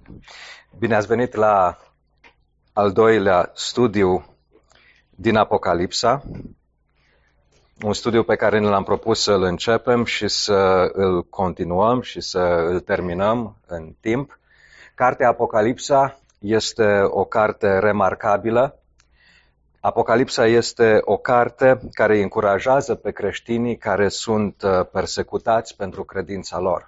Bine ați venit la al doilea studiu din Apocalipsa, un studiu pe care ne l-am propus să-l începem și să îl continuăm și să îl terminăm în timp. Cartea Apocalipsa este o carte remarcabilă. Apocalipsa este o carte care îi încurajează pe creștinii care sunt persecutați pentru credința lor.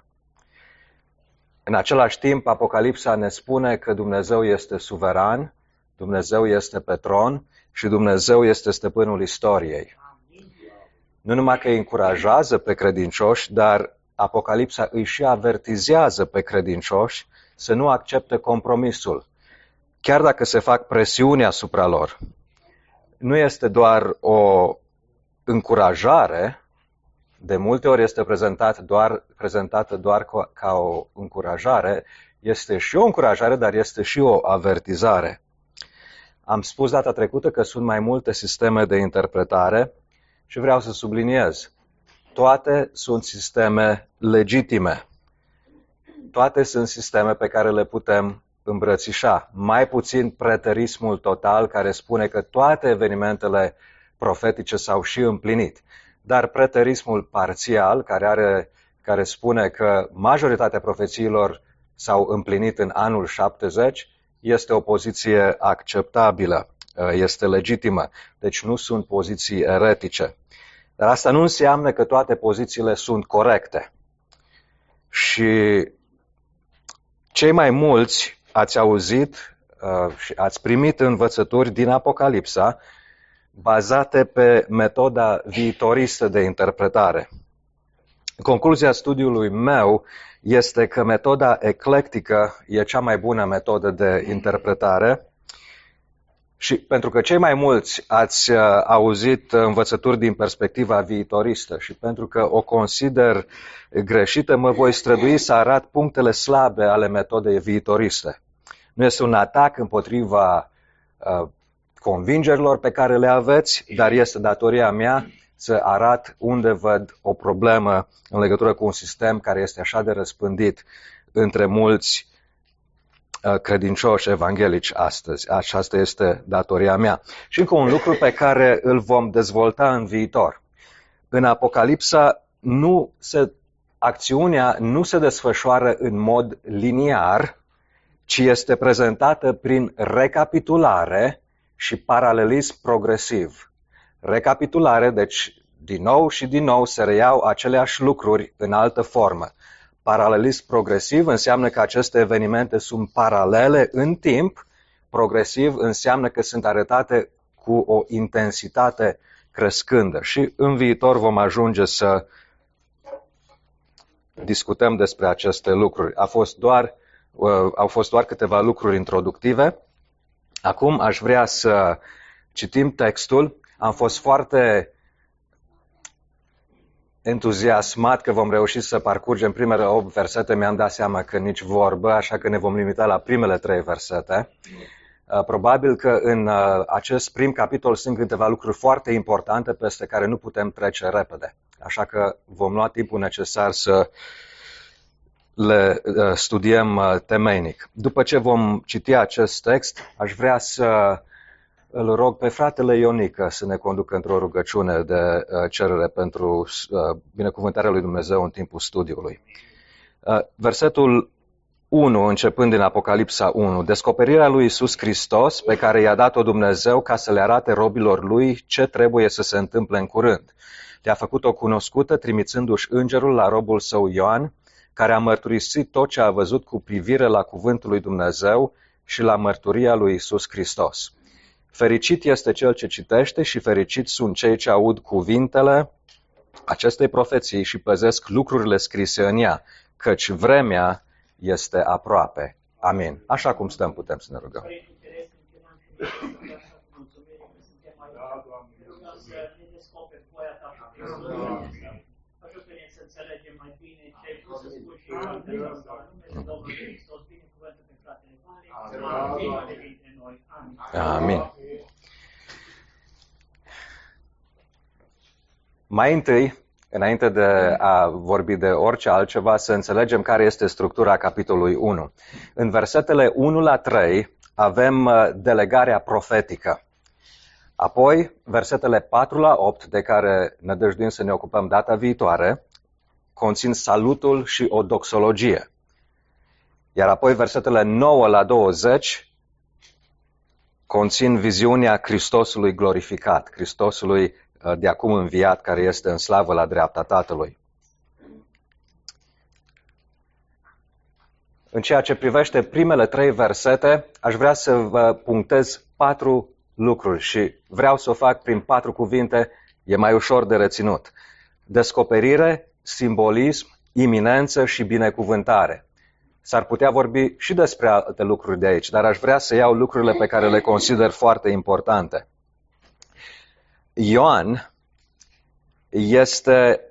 În același timp, Apocalipsa ne spune că Dumnezeu este suveran, Dumnezeu este pe tron și Dumnezeu este stăpânul istoriei. Nu numai că îi încurajează pe credincioși, dar Apocalipsa îi și avertizează pe credincioși să nu accepte compromisul, chiar dacă se fac presiuni asupra lor. Nu este doar o încurajare, de multe ori este prezentată doar ca o încurajare, este și o încurajare, dar este și o avertizare. Am spus data trecută că sunt mai multe sisteme de interpretare și vreau să subliniez. Toate sunt sisteme legitime. Toate sunt sisteme pe care le putem îmbrățișa. Mai puțin preterismul total care spune că toate evenimentele profetice s-au și împlinit. Dar preterismul parțial, care spune că majoritatea profețiilor s-au împlinit în anul 70, este o poziție acceptabilă, este legitimă. Deci nu sunt poziții eretice. Dar asta nu înseamnă că toate pozițiile sunt corecte. Și cei mai mulți ați auzit și ați primit învățături din Apocalipsa bazate pe metoda viitoristă de interpretare. Concluzia studiului meu este că metoda eclectică e cea mai bună metodă de interpretare și pentru că cei mai mulți ați auzit învățături din perspectiva viitoristă și pentru că o consider greșită, mă voi strădui să arăt punctele slabe ale metodei viitoriste. Nu este un atac împotriva convingerilor pe care le aveți, dar este datoria mea să arăt unde văd o problemă în legătură cu un sistem care este așa de răspândit între mulți credincioși evanghelici astăzi. Aceasta este datoria mea. Și încă un lucru pe care îl vom dezvolta în viitor. În Apocalipsa acțiunea nu se desfășoară în mod liniar, ci este prezentată prin recapitulare și paralelism progresiv. Recapitulare, deci din nou și din nou se reiau aceleași lucruri în altă formă. Paralelism progresiv înseamnă că aceste evenimente sunt paralele în timp, progresiv înseamnă că sunt arătate cu o intensitate crescândă. Și în viitor vom ajunge să discutăm despre aceste lucruri. Au fost doar câteva lucruri introductive. Acum aș vrea să citim textul. Am fost foarte entuziasmat că vom reuși să parcurgem primele 8 versete. Mi-am dat seama că nici vorbă, așa că ne vom limita la primele 3 versete. Probabil că în acest prim capitol sunt câteva lucruri foarte importante peste care nu putem trece repede. Așa că vom lua timpul necesar să le studiem temeinic. După ce vom citi acest text, aș vrea să îl rog pe fratele Ionică să ne conducă într-o rugăciune de cerere pentru binecuvântarea lui Dumnezeu în timpul studiului. Versetul 1, începând din Apocalipsa 1, descoperirea lui Iisus Hristos pe care i-a dat-o Dumnezeu ca să le arate robilor lui ce trebuie să se întâmple în curând. Le-a făcut-o cunoscută trimițându-și îngerul la robul său Ioan, care a mărturisit tot ce a văzut cu privire la cuvântul lui Dumnezeu și la mărturia lui Iisus Hristos. Fericit este cel ce citește și fericit sunt cei ce aud cuvintele acestei profeții și păzesc lucrurile scrise în ea, căci vremea este aproape. Amin. Așa cum stăm, putem să ne rugăm. Ajută-ne să înțelegem mai bine ce ai vrut să spui și numele Domnului Hristos, binecuvântă pe fratele Mare, dintre noi. Amin. Mai întâi, înainte de a vorbi de orice altceva, să înțelegem care este structura capitolului 1. În versetele 1 la 3 avem delegarea profetică. Apoi, versetele 4 la 8, de care nădăjduim să ne ocupăm data viitoare, conțin salutul și o doxologie. Iar apoi, versetele 9 la 20 conțin viziunea Hristosului glorificat, Hristosului de acum înviat, care este în slavă la dreapta Tatălui. În ceea ce privește primele 3 versete, aș vrea să vă punctez 4 lucruri și vreau să o fac prin 4 cuvinte, e mai ușor de reținut. Descoperire, simbolism, iminență și binecuvântare. S-ar putea vorbi și despre alte lucruri de aici, dar aș vrea să iau lucrurile pe care le consider foarte importante. Ioan este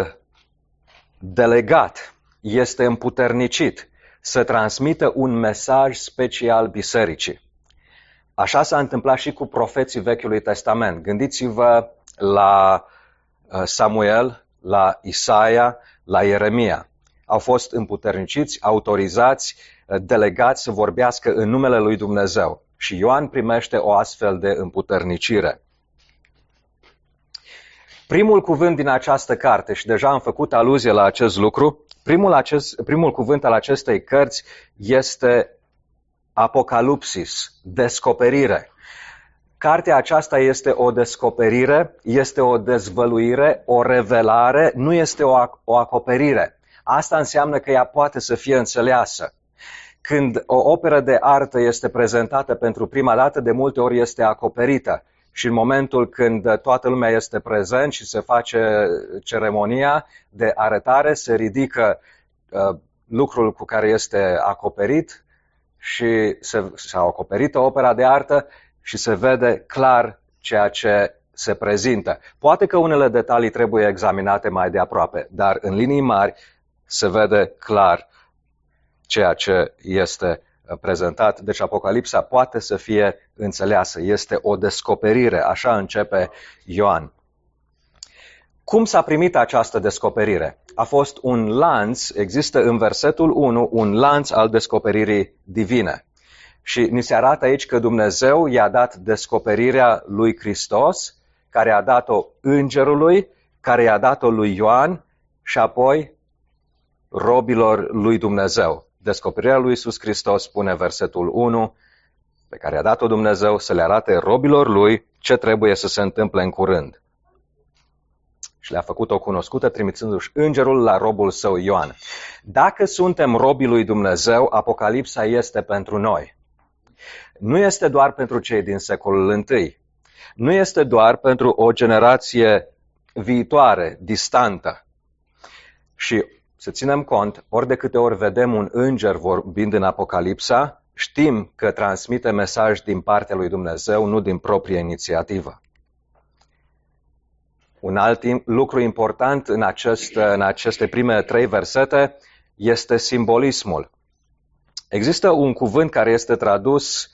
delegat, este împuternicit să transmită un mesaj special bisericii. Așa s-a întâmplat și cu profeții Vechiului Testament. Gândiți-vă la Samuel, la Isaia, la Ieremia. Au fost împuterniciți, autorizați, delegați să vorbească în numele lui Dumnezeu. Și Ioan primește o astfel de împuternicire. Primul cuvânt din această carte, și deja am făcut aluzie la acest lucru, primul cuvânt al acestei cărți este Apocalipsis, descoperire. Cartea aceasta este o descoperire, este o dezvăluire, o revelare, nu este o acoperire. Asta înseamnă că ea poate să fie înțeleasă. Când o operă de artă este prezentată pentru prima dată, de multe ori este acoperită. Și în momentul când toată lumea este prezent și se face ceremonia de arătare, se ridică lucrul cu care este acoperit și s-a acoperită opera de artă și se vede clar ceea ce se prezintă. Poate că unele detalii trebuie examinate mai de aproape, dar în linii mari se vede clar ceea ce este prezentat. Deci Apocalipsa poate să fie înțeleasă. Este o descoperire. Așa începe Ioan. Cum s-a primit această descoperire? A fost un lanț, există în versetul 1 un lanț al descoperirii divine. Și ni se arată aici că Dumnezeu i-a dat descoperirea lui Hristos, care a dat-o îngerului, care i-a dat-o lui Ioan și apoi robilor lui Dumnezeu. Descoperirea lui Iisus Hristos, spune versetul 1, pe care a dat-o Dumnezeu să le arate robilor lui ce trebuie să se întâmple în curând. Și le-a făcut-o cunoscută, trimițându-și îngerul la robul său Ioan. Dacă suntem robii lui Dumnezeu, Apocalipsa este pentru noi. Nu este doar pentru cei din secolul I. Nu este doar pentru o generație viitoare, distantă. Și să ținem cont, ori de câte ori vedem un înger vorbind în Apocalipsa, știm că transmite mesaj din partea lui Dumnezeu, nu din proprie inițiativă. Un alt lucru important în aceste prime 3 versete este simbolismul. Există un cuvânt care este tradus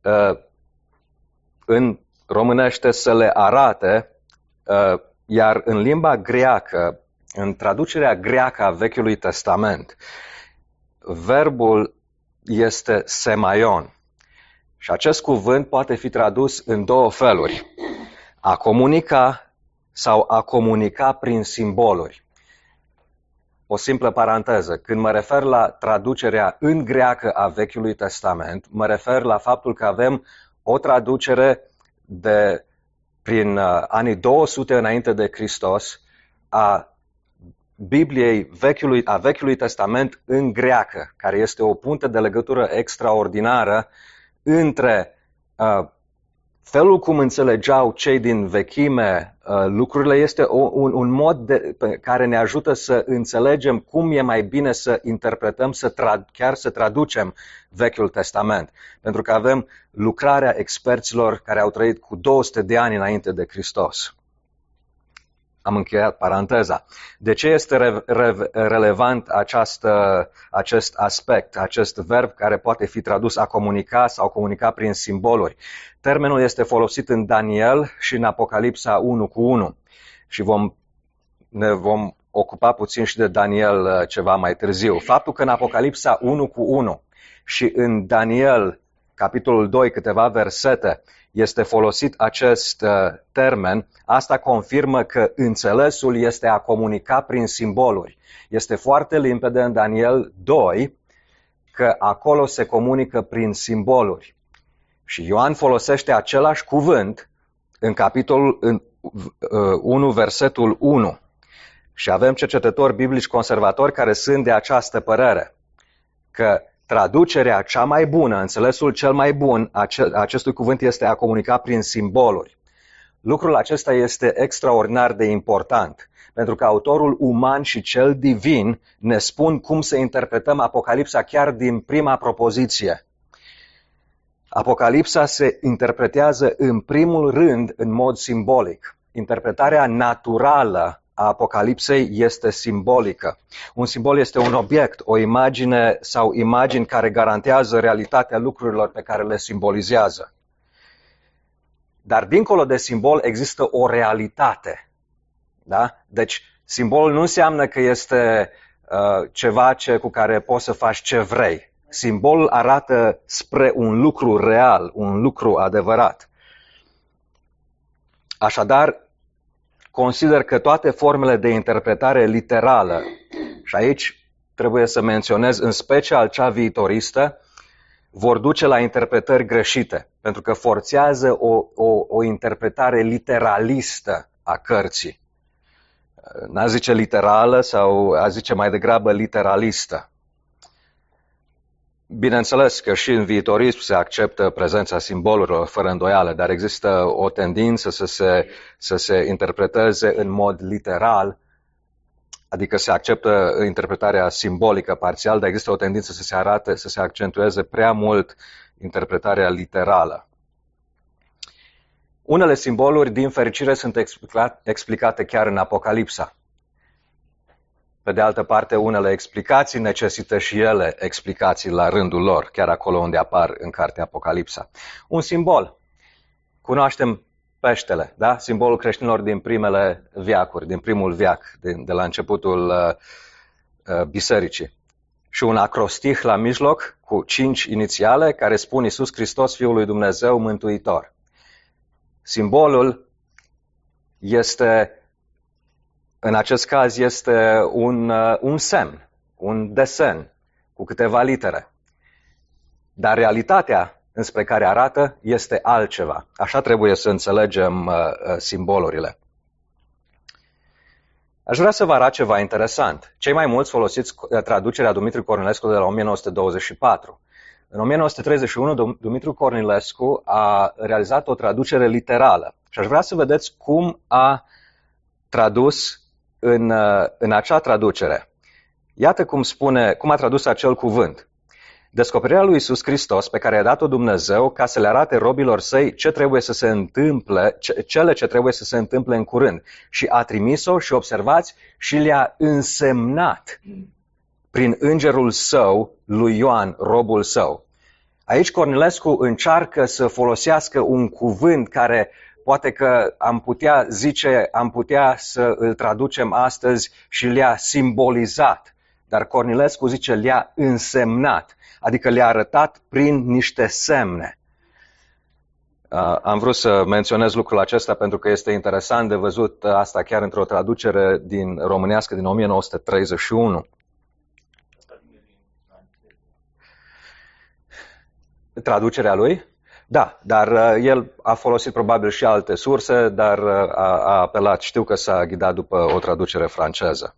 în românește să le arate, iar în limba greacă, în traducerea greacă a Vechiului Testament, verbul este semaion. Și acest cuvânt poate fi tradus în 2 feluri. A comunica sau a comunica prin simboluri. O simplă paranteză. Când mă refer la traducerea în greacă a Vechiului Testament, mă refer la faptul că avem o traducere prin anii 200 înainte de Hristos a Bibliei Vechiului Testament în greacă, care este o punte de legătură extraordinară între felul cum înțelegeau cei din vechime lucrurile. Este un mod care ne ajută să înțelegem cum e mai bine să interpretăm, chiar să traducem Vechiul Testament. Pentru că avem lucrarea experților care au trăit cu 200 de ani înainte de Hristos. Am încheiat paranteza. De ce este relevant acest aspect, acest verb care poate fi tradus a comunica sau comunica prin simboluri? Termenul este folosit în Daniel și în Apocalipsa 1:1 și vom ne vom ocupa puțin și de Daniel ceva mai târziu. Faptul că în Apocalipsa 1:1 și în Daniel, capitolul 2, câteva versete, este folosit acest termen, asta confirmă că înțelesul este a comunica prin simboluri. Este foarte limpede în Daniel 2 că acolo se comunică prin simboluri. Și Ioan folosește același cuvânt în capitolul 1, versetul 1. Și avem cercetători biblici conservatori care sunt de această părere, că traducerea cea mai bună, înțelesul cel mai bun acestui cuvânt este a comunica prin simboluri. Lucrul acesta este extraordinar de important, pentru că autorul uman și cel divin ne spun cum să interpretăm Apocalipsa chiar din prima propoziție. Apocalipsa se interpretează în primul rând în mod simbolic. Interpretarea naturală a Apocalipsei este simbolică. Un simbol este un obiect, o imagine sau imagini care garantează realitatea lucrurilor pe care le simbolizează. Dar dincolo de simbol există o realitate. Da? Deci simbolul nu înseamnă că este ceva cu care poți să faci ce vrei. Simbolul arată spre un lucru real, un lucru adevărat. Așadar, consider că toate formele de interpretare literală, și aici trebuie să menționez în special cea viitoristă, vor duce la interpretări greșite, pentru că forțează o interpretare literalistă a cărții. N-a zice literală sau a zice mai degrabă literalistă. Bineînțeles că și în viitorism se acceptă prezența simbolurilor fără îndoială, dar există o tendință să se interpreteze în mod literal, adică se acceptă interpretarea simbolică parțial, dar există o tendință să se accentueze prea mult interpretarea literală. Unele simboluri, din fericire, sunt explicate chiar în Apocalipsa. Pe de altă parte, unele explicații necesită și ele explicații la rândul lor, chiar acolo unde apar în cartea Apocalipsa. Un simbol. Cunoaștem peștele, da? Simbolul creștinilor din primele veacuri, din primul veac, de la începutul bisericii. Și un acrostih la mijloc cu 5 inițiale care spun Iisus Hristos, Fiul lui Dumnezeu, Mântuitor. Simbolul este, în acest caz, este un semn, un desen cu câteva litere. Dar realitatea înspre care arată este altceva. Așa trebuie să înțelegem simbolurile. Aș vrea să vă arăt ceva interesant. Cei mai mulți folosiți traducerea Dumitru Cornilescu de la 1924. În 1931, Dumitru Cornilescu a realizat o traducere literală. Și aș vrea să vedeți cum a tradus în acea traducere. Iată cum a tradus acel cuvânt. Descoperirea lui Iisus Hristos pe care i-a dat-o Dumnezeu ca să le arate robilor săi ce trebuie să se întâmple, cele ce trebuie să se întâmple în curând. Și a trimis-o și observați și le-a însemnat prin îngerul său lui Ioan, robul său. Aici Cornilescu încearcă să folosească un cuvânt care poate că am putea să îl traducem astăzi și le-a simbolizat. Dar Cornilescu zice le-a însemnat, adică le-a arătat prin niște semne. Am vrut să menționez lucrul acesta pentru că este interesant de văzut asta chiar într-o traducere din românească din 1931. Traducerea lui? Da, dar el a folosit probabil și alte surse, dar a apelat, știu că s-a ghidat după o traducere franceză.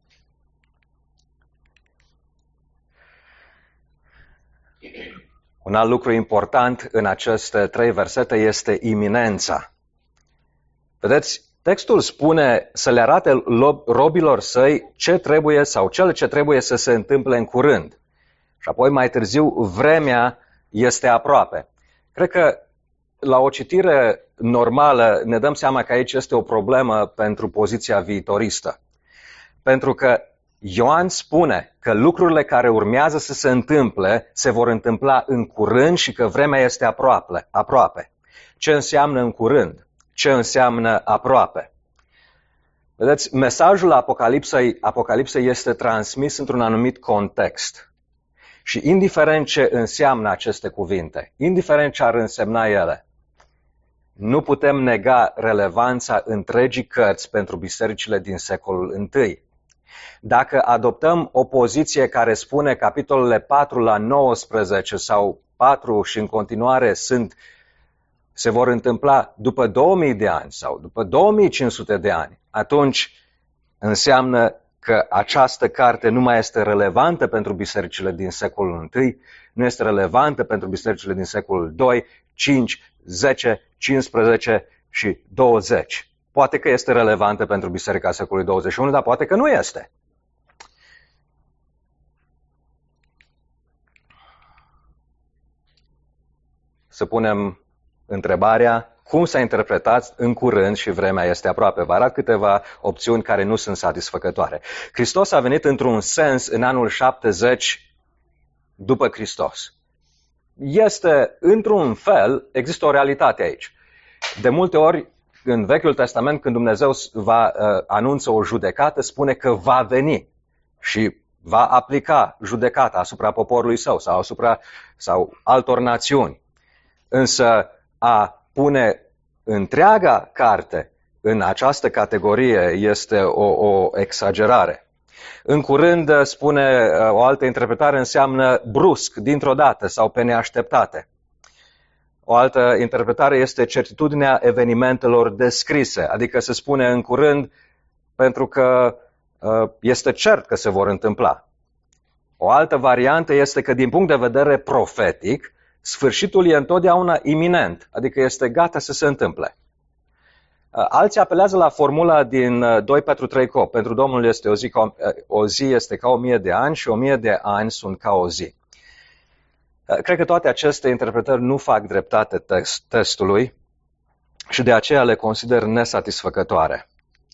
Un alt lucru important în aceste 3 versete este iminența. Vedeți, textul spune să le arate robilor săi ce trebuie sau cele ce trebuie să se întâmple în curând. Și apoi mai târziu vremea este aproape. Cred că la o citire normală ne dăm seama că aici este o problemă pentru poziția viitoristă. Pentru că Ioan spune că lucrurile care urmează să se întâmple se vor întâmpla în curând și că vremea este aproape. Ce înseamnă în curând? Ce înseamnă aproape? Vedeți, mesajul Apocalipsei este transmis într-un anumit context. Și indiferent ce înseamnă aceste cuvinte, indiferent ce ar însemna ele, nu putem nega relevanța întregii cărți pentru bisericile din secolul I. Dacă adoptăm o poziție care spune capitolele 4 la 19 sau 4 și în continuare se vor întâmpla după 2000 de ani sau după 2500 de ani, atunci înseamnă că această carte nu mai este relevantă pentru bisericile din secolul I, nu este relevantă pentru bisericile din secolul II, 5, 10, 15 și 20. Poate că este relevantă pentru biserica secolului 21, dar poate că nu este. Să punem întrebarea, cum s-a interpretat în curând și vremea este aproape. Vă arăt câteva opțiuni care nu sunt satisfăcătoare. Hristos a venit într-un sens în anul 70 după Hristos. Este, într-un fel, există o realitate aici. De multe ori, în Vechiul Testament, când Dumnezeu anunță o judecată, spune că va veni și va aplica judecata asupra poporului său sau altor națiuni. Însă a pune întreaga carte în această categorie este o exagerare. În curând, spune o altă interpretare, înseamnă brusc, dintr-o dată sau pe neașteptate. O altă interpretare este certitudinea evenimentelor descrise, adică se spune în curând pentru că este cert că se vor întâmpla. O altă variantă este că din punct de vedere profetic, sfârșitul e întotdeauna iminent, adică este gata să se întâmple. Alții apelează la formula din 2 Petru 3:8. Pentru Domnul este o zi este ca 1000 de ani și 1000 de ani sunt ca o zi. Cred că toate aceste interpretări nu fac dreptate textului și de aceea le consider nesatisfăcătoare.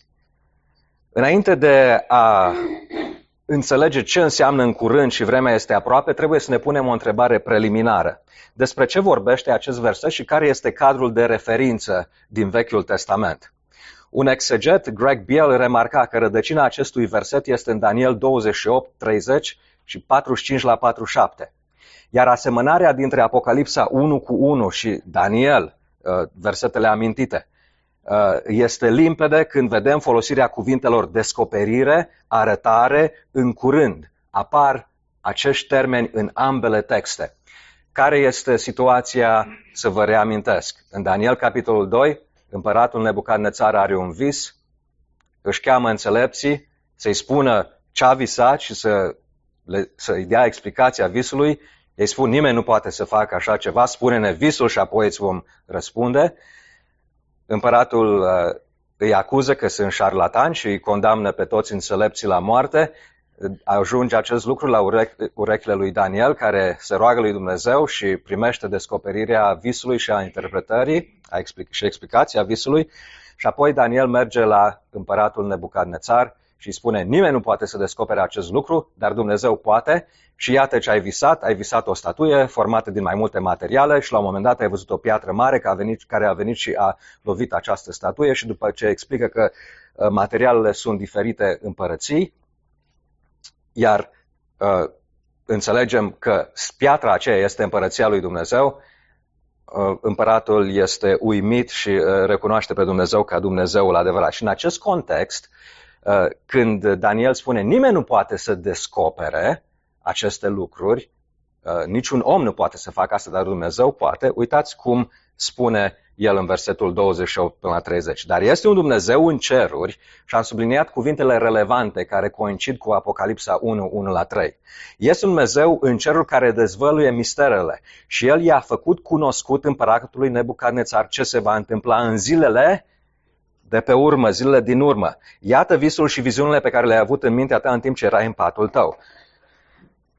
Înainte de a înțelege ce înseamnă în curând și vremea este aproape, trebuie să ne punem o întrebare preliminară. Despre ce vorbește acest verset și care este cadrul de referință din Vechiul Testament? Un exeget, Greg Beale, remarca că rădăcina acestui verset este în Daniel 28, 30 și 45 la 47. Iar asemănarea dintre Apocalipsa 1:1 și Daniel, versetele amintite, este limpede când vedem folosirea cuvintelor descoperire, arătare, în curând. Apar acești termeni în ambele texte. Care este situația, să vă reamintesc? În Daniel, capitolul 2, împăratul Nebucadnețar are un vis, își cheamă înțelepții să-i spună ce a visat și să-i dea explicația visului. Ei spun, nimeni nu poate să facă așa ceva, spune-ne visul și apoi îți vom răspunde. Împăratul îi acuză că sunt șarlatani și îi condamnă pe toți înțelepții la moarte. Ajunge acest lucru la urechile lui Daniel, care se roagă lui Dumnezeu și primește descoperirea visului și a interpretării și explicația visului. Și apoi Daniel merge la împăratul Nebucadnețar și îi spune, nimeni nu poate să descopere acest lucru, dar Dumnezeu poate. Și iată ce ai visat o statuie formată din mai multe materiale și la un moment dat ai văzut o piatră mare care a venit și a lovit această statuie și după ce explică că materialele sunt diferite împărății, iar înțelegem că piatra aceea este împărăția lui Dumnezeu, împăratul este uimit și recunoaște pe Dumnezeu ca Dumnezeul adevărat. Și în acest context, când Daniel spune nimeni nu poate să descopere aceste lucruri, niciun om nu poate să facă asta, dar Dumnezeu poate, uitați cum spune el în versetul 28 până la 30. Dar este un Dumnezeu în ceruri și am subliniat cuvintele relevante care coincid cu Apocalipsa 1:1-3. Este un Dumnezeu în ceruri care dezvăluie misterele și el i-a făcut cunoscut împăratului Nebucadnețar ce se va întâmpla în zilele de pe urmă, zilele din urmă. Iată visul și viziunile pe care le-ai avut în mintea ta în timp ce erai în patul tău.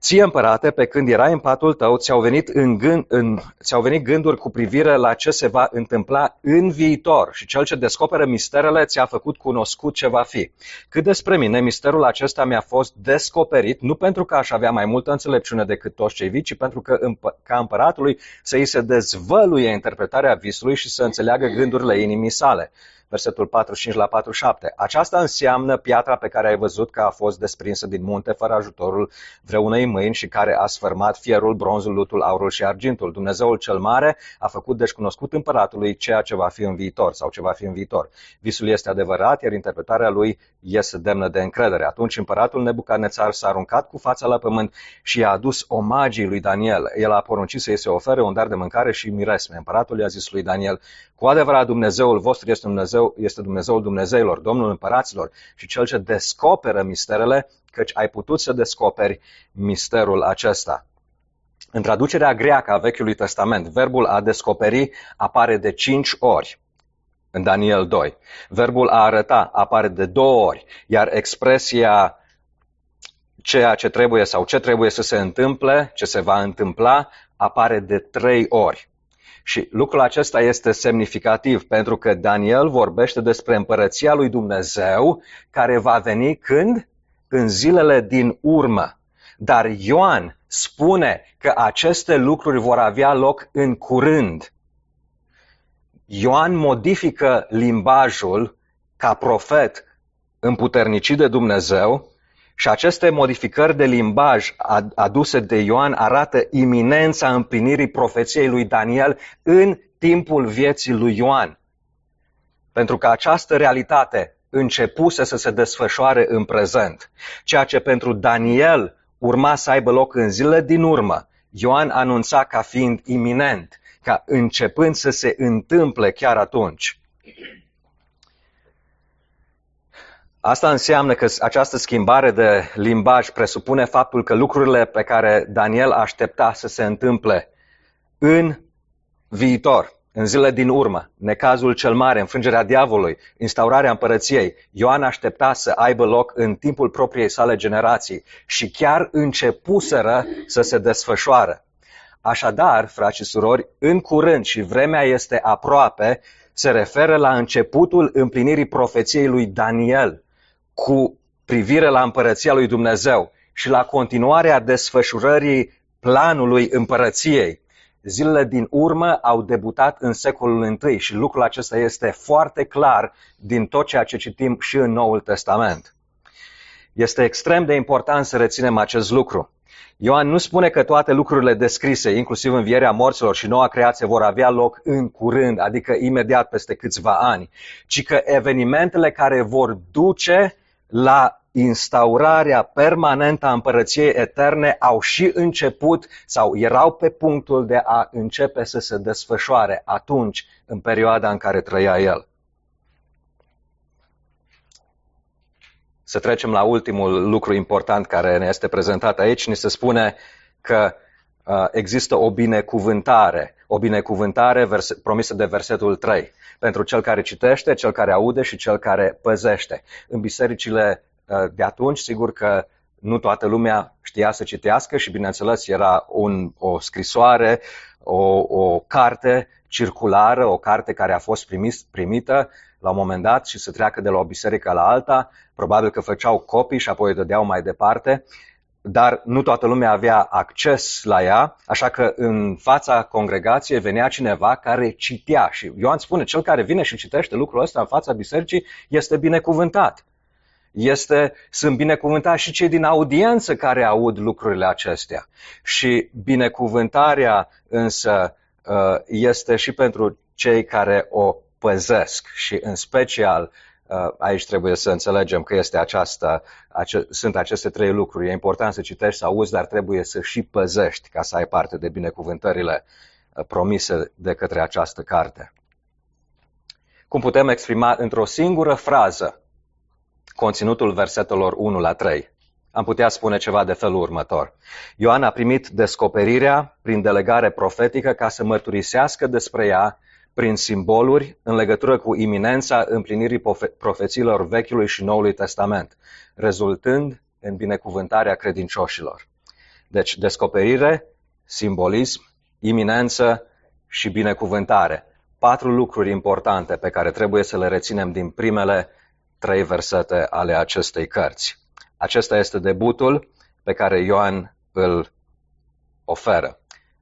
Ție, împărate, pe când erai în patul tău, ți-au venit gânduri cu privire la ce se va întâmpla în viitor și cel ce descoperă misterele ți-a făcut cunoscut ce va fi. Cât despre mine, misterul acesta mi-a fost descoperit, nu pentru că aș avea mai multă înțelepciune decât toți cei vii, ci pentru că ca împăratului să îi se dezvăluie interpretarea visului și să înțeleagă gândurile inimii sale. Versetul 45 la 47. Aceasta înseamnă piatra pe care ai văzut că a fost desprinsă din munte fără ajutorul vreunei mâini și care a sfărmat fierul, bronzul, lutul, aurul și argintul. Dumnezeul cel mare a făcut deci cunoscut împăratului ceea ce va fi în viitor sau ce va fi în viitor. Visul este adevărat, iar interpretarea lui este demnă de încredere. Atunci împăratul Nebucadnețar s-a aruncat cu fața la pământ și i-a adus omagii lui Daniel. El a poruncit să îi se ofere un dar de mâncare și miresme. Împăratul i-a zis lui Daniel: cu adevărat Dumnezeul vostru este Dumnezeul Dumnezeilor, Domnul împăraților și cel ce descoperă misterele, căci ai putut să descoperi misterul acesta. În traducerea greacă a Vechiului Testament, verbul a descoperi apare de 5 ori în Daniel 2. Verbul a arăta apare de 2 ori, iar expresia ceea ce trebuie sau ce trebuie să se întâmple, ce se va întâmpla, apare de 3 ori. Și lucrul acesta este semnificativ pentru că Daniel vorbește despre împărăția lui Dumnezeu care va veni când? În zilele din urmă. Dar Ioan spune că aceste lucruri vor avea loc în curând. Ioan modifică limbajul ca profet împuternicit de Dumnezeu și aceste modificări de limbaj aduse de Ioan arată iminența împlinirii profeției lui Daniel în timpul vieții lui Ioan. Pentru că această realitate începuse să se desfășoare în prezent. Ceea ce pentru Daniel urma să aibă loc în zilele din urmă, Ioan anunța ca fiind iminent, ca începând să se întâmple chiar atunci. Asta înseamnă că această schimbare de limbaj presupune faptul că lucrurile pe care Daniel aștepta să se întâmple în viitor, în zilele din urmă, necazul cel mare, înfrângerea diavolului, instaurarea împărăției, Ioan aștepta să aibă loc în timpul propriei sale generații și chiar începuseră să se desfășoare. Așadar, frați și surori, în curând și vremea este aproape, se referă la începutul împlinirii profeției lui Daniel cu privire la împărăția lui Dumnezeu și la continuarea desfășurării planului împărăției. Zilele din urmă au debutat în secolul I și lucrul acesta este foarte clar din tot ceea ce citim și în Noul Testament. Este extrem de important să reținem acest lucru. Ioan nu spune că toate lucrurile descrise, inclusiv învierea morților și noua creație, vor avea loc în curând, adică imediat peste câțiva ani, ci că evenimentele care vor duce la instaurarea permanentă a împărăției eterne au și început sau erau pe punctul de a începe să se desfășoare atunci, în perioada în care trăia el. Să trecem la ultimul lucru important care ne este prezentat aici. Ni se spune că există o binecuvântare promisă de versetul 3, pentru cel care citește, cel care aude și cel care păzește. În bisericile de atunci, sigur că nu toată lumea știa să citească și, bineînțeles, era o scrisoare, o carte circulară, o carte care a fost primită la un moment dat și să treacă de la o biserică la alta. Probabil că făceau copii și apoi o dădeau mai departe, dar nu toată lumea avea acces la ea, așa că în fața congregației venea cineva care citea. Și Ioan spune, cel care vine și citește lucrul ăsta în fața bisericii este binecuvântat. Sunt binecuvântați și cei din audiență care aud lucrurile acestea. Și binecuvântarea însă este și pentru cei care o păzesc și în special aici trebuie să înțelegem că sunt aceste 3 lucruri. E important să citești, să auzi, dar trebuie să și păzești ca să ai parte de binecuvântările promise de către această carte. Cum putem exprima într-o singură frază conținutul versetelor 1 la 3? Am putea spune ceva de felul următor. Ioan a primit descoperirea prin delegare profetică ca să mărturisească despre ea prin simboluri în legătură cu iminența împlinirii profețiilor Vechiului și Noului Testament, rezultând în binecuvântarea credincioșilor. Deci descoperire, simbolism, iminență și binecuvântare. 4 lucruri importante pe care trebuie să le reținem din primele 3 versete ale acestei cărți. Acesta este debutul pe care Ioan îl oferă.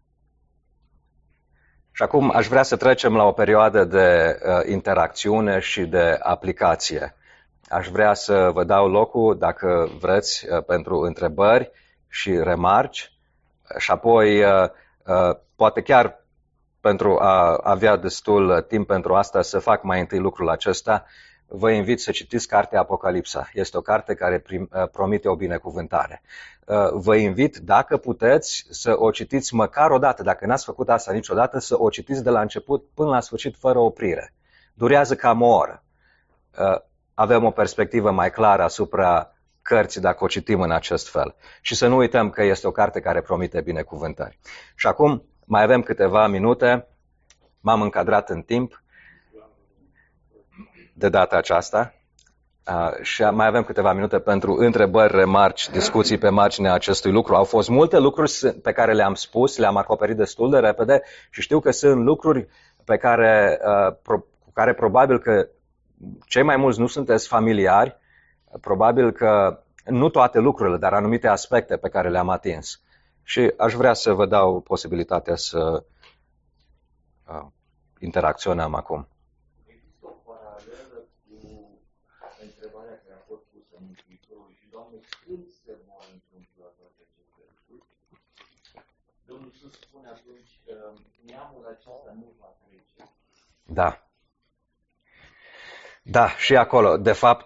Și acum aș vrea să trecem la o perioadă de interacțiune și de aplicație. Aș vrea să vă dau locul, dacă vreți, pentru întrebări și remarci și apoi, poate chiar pentru a avea destul timp pentru asta, să fac mai întâi lucrul acesta. Vă invit să citiți cartea Apocalipsa. Este o carte care promite o binecuvântare. Vă invit, dacă puteți, să o citiți măcar o dată. Dacă n-ați făcut asta niciodată, să o citiți de la început până la sfârșit, fără oprire. Durează cam o oră. Avem o perspectivă mai clară asupra cărții dacă o citim în acest fel. Și să nu uităm că este o carte care promite binecuvântări. Și acum mai avem câteva minute. M-am încadrat în timp de data aceasta și mai avem câteva minute pentru întrebări, remarci, discuții pe marginea acestui lucru. Au fost multe lucruri pe care le-am spus, le-am acoperit destul de repede și știu că sunt lucruri pe cu care probabil că cei mai mulți nu sunteți familiari, probabil că nu toate lucrurile, dar anumite aspecte pe care le-am atins. Și aș vrea să vă dau posibilitatea să interacționăm acum. Există o paralelă cu întrebarea care a fost pusă în Mântuitorul și, Doamne, când se vor întâmpla toate aceste lucruri? Domnul Iisus spune atunci, neamul acesta nu va trece. Da. Da, și acolo, de fapt,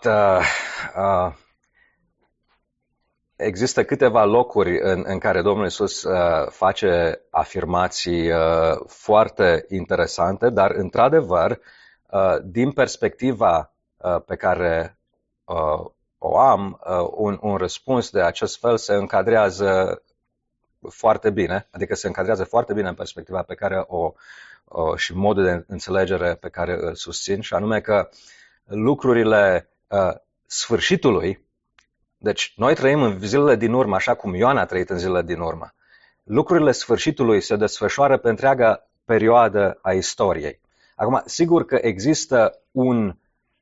există câteva locuri în care Domnul Iisus face afirmații foarte interesante, dar, într-adevăr, din perspectiva pe care o am, un răspuns de acest fel se încadrează foarte bine, adică se încadrează foarte bine în perspectiva pe care și modul de înțelegere pe care îl susțin, și anume că lucrurile sfârșitului, deci noi trăim în zilele din urmă, așa cum Ioan a trăit în zilele din urmă. Lucrurile sfârșitului se desfășoară pe întreaga perioadă a istoriei. Acum, sigur că există un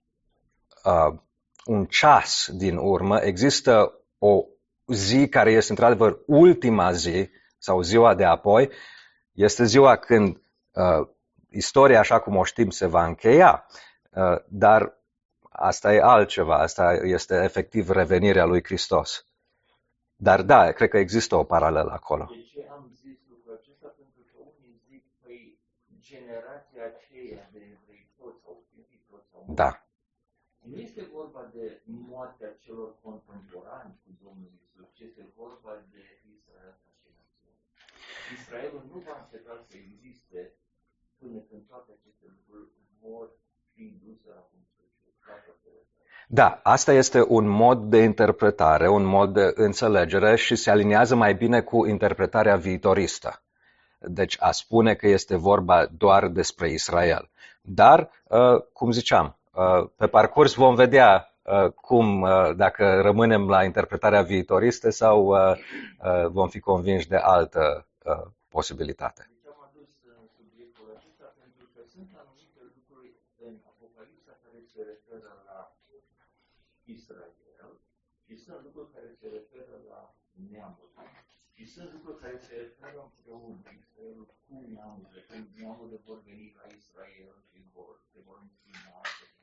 ceas din urmă, există o zi care este într-adevăr ultima zi, sau ziua de apoi, este ziua când istoria așa cum o știm se va încheia, dar asta e altceva, asta este efectiv revenirea lui Hristos. Dar da, cred că există o paralelă acolo. De ce am zis lucrul acesta? Pentru că unii zic, păi, generația aceea de evrei toți au sfințit, toți au murit. Da. Nu este vorba de moartea celor contemporani cu Domnul Iisus, ci este vorba de Israel ca și națiune. Israelul nu va înceta să existe până când toate aceste lucruri vor fi duse la cum Da, asta este un mod de interpretare, un mod de înțelegere și se aliniază mai bine cu interpretarea viitoristă. Deci a spune că este vorba doar despre Israel. Dar, cum ziceam, pe parcurs vom vedea dacă rămânem la interpretarea viitoristă sau vom fi convinși de altă posibilitate. Deci am adus subiectul acesta pentru că sunt anumite lucruri în Apocalipsa care se referă la Israel și sunt lucruri care se referă la neamuri. Și sunt lucruri care se referă împreună Israelul cu neamurile, când neamurile vor veni la Israel și se vor închina.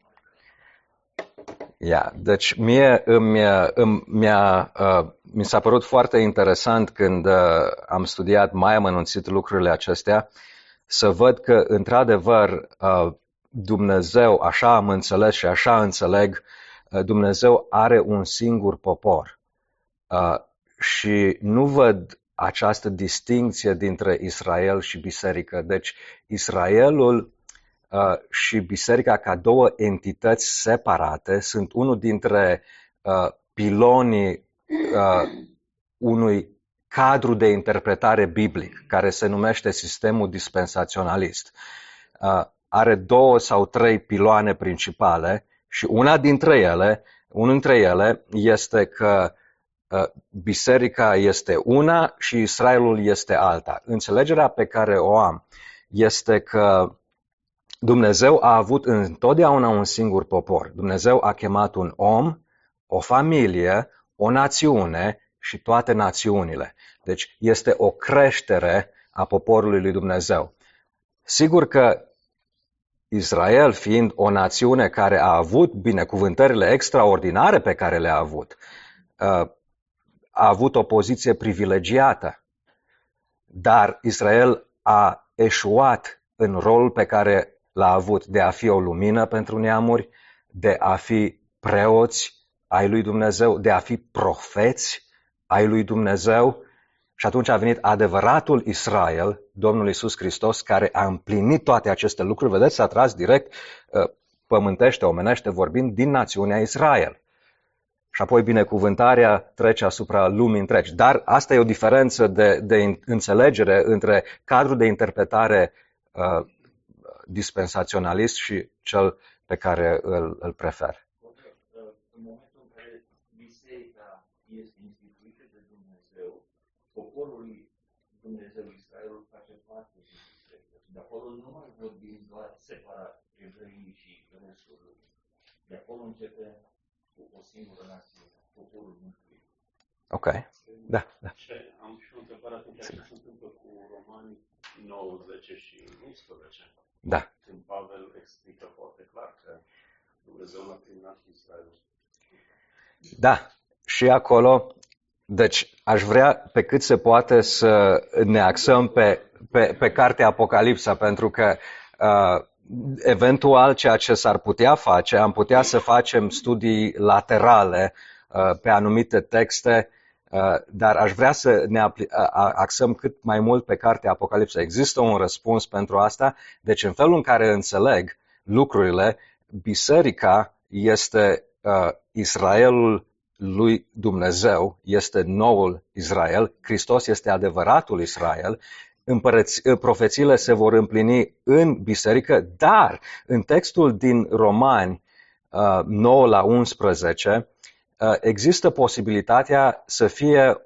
Deci mi s-a părut foarte interesant când am studiat mai amănunțit lucrurile acestea, să văd că, într-adevăr, Dumnezeu, așa am înțeles și așa înțeleg, Dumnezeu are un singur popor. Și nu văd această distincție dintre Israel și biserică. Deci Israelul și biserica, ca două entități separate, sunt unul dintre pilonii unui cadru de interpretare biblic care se numește sistemul dispensaționalist. Are 2 sau 3 piloane principale și unul dintre ele este că biserica este una și Israelul este alta. Înțelegerea pe care o am este că Dumnezeu a avut întotdeauna un singur popor. Dumnezeu a chemat un om, o familie, o națiune și toate națiunile. Deci este o creștere a poporului lui Dumnezeu. Sigur că Israel, fiind o națiune care a avut binecuvântările extraordinare pe care le-a avut, a avut o poziție privilegiată, dar Israel a eșuat în rolul pe care l-a avut de a fi o lumină pentru neamuri, de a fi preoți ai lui Dumnezeu, de a fi profeți ai lui Dumnezeu. Și atunci a venit adevăratul Israel, Domnul Iisus Hristos, care a împlinit toate aceste lucruri. Vedeți, s-a tras direct, pământește, omenește vorbind, din națiunea Israel. Și apoi binecuvântarea trece asupra lumii întregi. Dar asta e o diferență de înțelegere între cadrul de interpretare dispensaționalist și cel pe care îl prefer. În momentul în care biserica este instituită de Dumnezeu, poporul lui Dumnezeu, Israelul, face parte din biserică. De acolo nu mai vorbim doar separat evreii și restul lumii. De acolo începe cu o singură națiune, poporul mântuit. Ok. Da. Am și o întrebare atunci, ce se întâmplă cu Romani 9, 10 și 11? Da. Când Pavel explică foarte clar că Dumnezeu l-a terminat cu Israelul. Da. Și acolo, deci aș vrea pe cât se poate să ne axăm pe cartea Apocalipsa, pentru că eventual ceea ce s-ar putea face, am putea să facem studii laterale pe anumite texte, dar aș vrea să ne axăm cât mai mult pe cartea Apocalipsa. Există un răspuns pentru asta, deci în felul în care înțeleg lucrurile, biserica este Israelul lui Dumnezeu, este noul Israel, Hristos este adevăratul Israel, profețiile se vor împlini în biserică, dar în textul din Romani 9 la 11 există posibilitatea să fie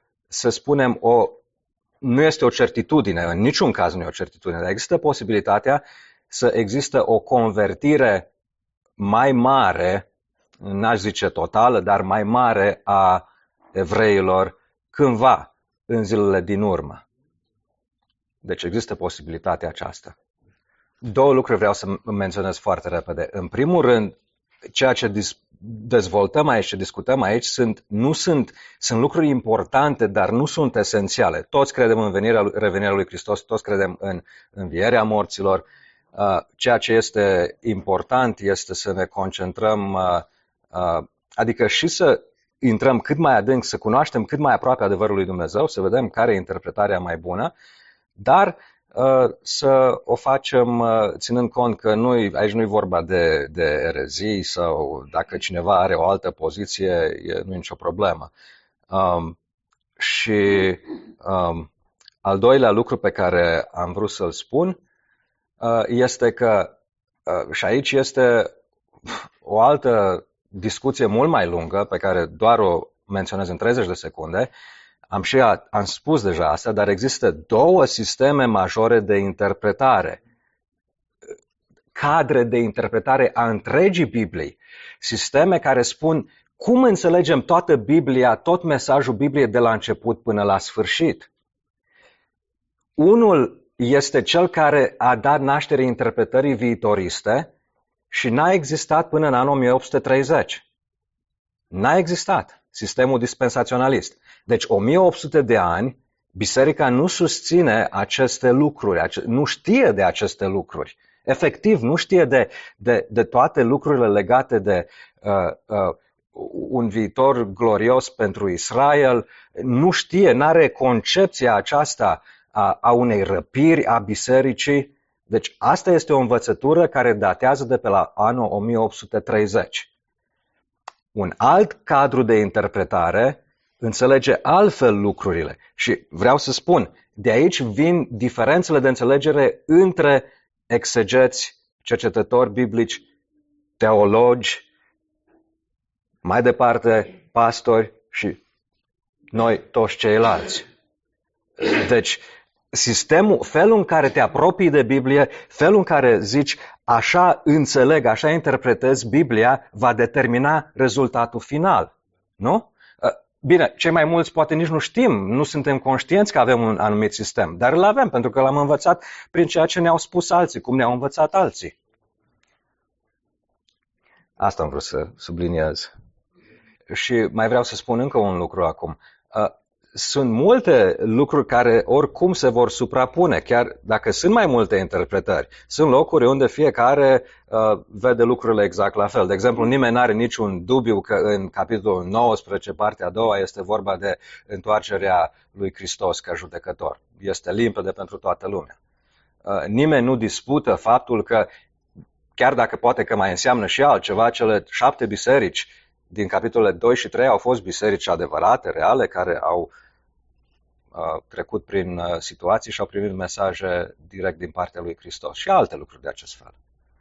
nu este o certitudine, în niciun caz nu e o certitudine, dar există posibilitatea să există o convertire mai mare, n-aș zice totală, dar mai mare a evreilor cândva în zilele din urmă. Deci există posibilitatea aceasta. Două lucruri vreau să menționez foarte repede. În primul rând, ceea ce dezvoltăm aici, ce discutăm aici, sunt lucruri importante, dar nu sunt esențiale. Toți credem în revenirea lui Hristos, toți credem în învierea morților. Ceea ce este important este să ne concentrăm, adică și să intrăm cât mai adânc, să cunoaștem cât mai aproape adevărul lui Dumnezeu, să vedem care e interpretarea mai bună, dar să o facem ținând cont că aici nu e vorba de erezii sau dacă cineva are o altă poziție, nu e nicio problemă. Și al doilea lucru pe care am vrut să-l spun este că, și aici este o altă discuție mult mai lungă pe care doar o menționez în 30 de secunde, am spus deja asta, dar există două sisteme majore de interpretare, cadre de interpretare a întregii Biblii, sisteme care spun cum înțelegem toată Biblia, tot mesajul Bibliei de la început până la sfârșit. Unul este cel care a dat naștere interpretării viitoriste și n-a existat până în anul 1830. N-a existat sistemul dispensaționalist. Deci 1800 de ani, biserica nu susține aceste lucruri, nu știe de aceste lucruri. Efectiv, nu știe de toate lucrurile legate de un viitor glorios pentru Israel, nu știe, n-are concepția aceasta a unei răpiri a bisericii. Deci asta este o învățătură care datează de pe la anul 1830. Un alt cadru de interpretare înțelege altfel lucrurile. Și vreau să spun, de aici vin diferențele de înțelegere între exegeți, cercetători biblici, teologi, mai departe pastori și noi toți ceilalți. Deci, felul în care te apropii de Biblie, felul în care zici, așa înțeleg, așa interpretez Biblia, va determina rezultatul final. Nu? Bine, cei mai mulți poate nici nu știm, nu suntem conștienți că avem un anumit sistem, dar îl avem pentru că l-am învățat prin ceea ce ne-au spus alții, cum ne-au învățat alții. Asta am vrut să subliniez. Și mai vreau să spun încă un lucru acum. Sunt multe lucruri care oricum se vor suprapune, chiar dacă sunt mai multe interpretări. Sunt locuri unde fiecare vede lucrurile exact la fel. De exemplu, nimeni nu are niciun dubiu că în capitolul 19, partea a doua, este vorba de întoarcerea lui Hristos ca judecător. Este limpede pentru toată lumea. Nimeni nu dispută faptul că, chiar dacă poate că mai înseamnă și altceva, cele 7 biserici din capitolele 2 și 3 au fost biserici adevărate, reale, care au trecut prin situații și au primit mesaje direct din partea lui Hristos și alte lucruri de acest fel.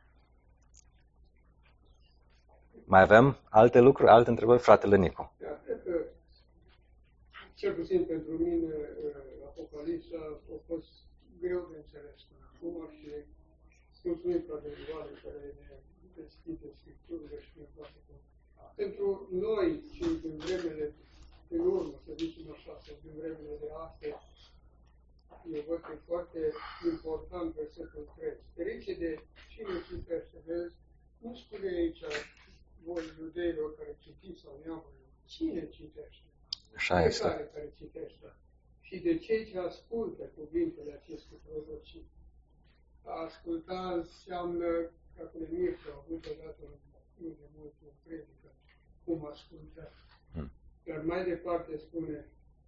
Mai avem alte lucruri, alte întrebări? Fratele Nicu. Da, cred că, cel puțin pentru mine, Apocalipsa a fost greu de înțeles până acum și mulțumim fratele Ioane care ne deschide Scripturile și ne poate. Pentru noi, și din vremele din urmă, să zicem așa, sau din vremele de astăzi, eu văd că e foarte important versetul 3. Ferice de cine citește, vezi, nu spune aici voi iudeilor care citiți sau neamurilor, cine citește? Așa este. Care citește. Și de cei ce ascultă cuvintele acestui prorocii. A asculta înseamnă, ca până Mircea a avut odată nu de mult o predică, cum ascultă. Dar mai departe spune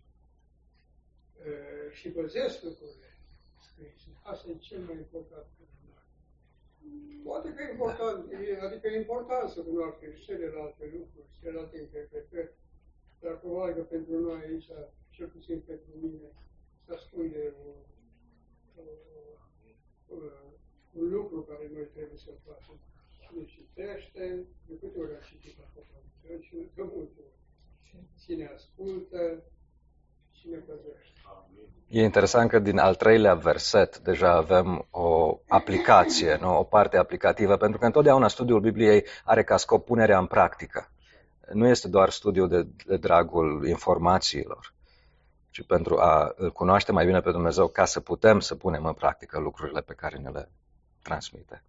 și păzesc lucrurile scrise. Asta e cel mai important pentru noi. Poate că e important, adică e important să cunoaștem și celelalte lucruri, celelalte interpretări, dar probabil că pentru noi aici, cel puțin pentru mine, se ascunde un lucru care noi trebuie să-l facem. Cine citește, de câte ori a citit Apocalipsa și de multe ori. Cine ascultă, cine păzește. E interesant că din al 3-lea verset deja avem o aplicație, nu? O parte aplicativă, pentru că întotdeauna studiul Bibliei are ca scop punerea în practică. Nu este doar studiul de dragul informațiilor, ci pentru a îl cunoaște mai bine pe Dumnezeu ca să putem să punem în practică lucrurile pe care ne le transmite.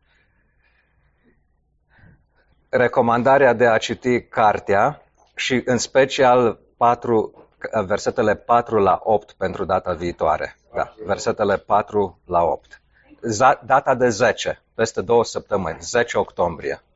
Recomandarea de a citi cartea și în special versetele 4 la 8 pentru data viitoare. Da, versetele 4 la 8. Data de 10, peste 2 săptămâni, 10 octombrie.